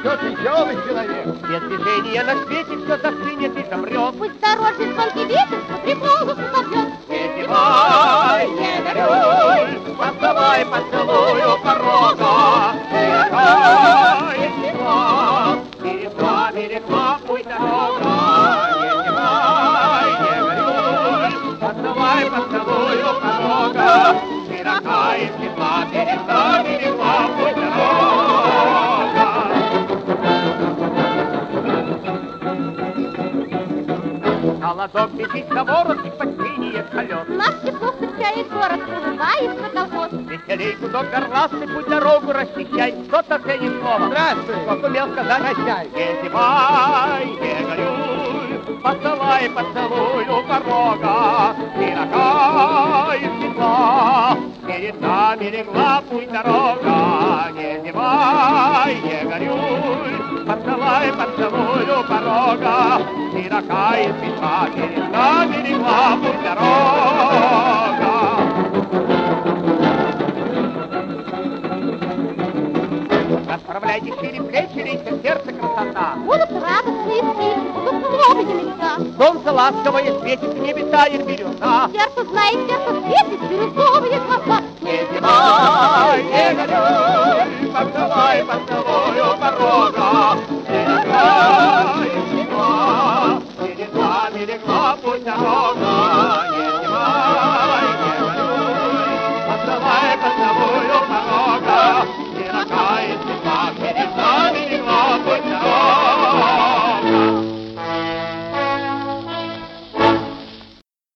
растет веселый человек. Без движения на свете все застынет и замрет. Пусть дорожный звонкий ветер по приколу попадет. Не зевай, не горюй, поцелуй, поцелуй у порога. Перекай, перекла, перекла, перекла, путь дорога. Не зевай, не горюй, поцелуй, поцелуй у порога. Перекай, перекла, перекла, перекла, путь дорога. Холодок летит на ворот и почтение колес. Наш тепло встречает город, улыбается колхоз. Веселей гудок горластый, путь дорогу расчищай. Кто-то ценит слово. Здравствуй. Кто сумел сказать прощай. Не зевай, не горюй, поцелуй, поцелуй у порога. Пирога из стекла, перед нами легла путь дорога. Не зевай, не горюй, поцелуй, поцелуй у порога. Пирога из стекла, перед нами легла путь дорога. Расправляйте шире плечи, лейте сердце красота. Будут радостные птицы, будут новые леса. Солнце ласковое светит, в небе тает бирюза. Сердце знает, сердце светит, бирюзовые глаза.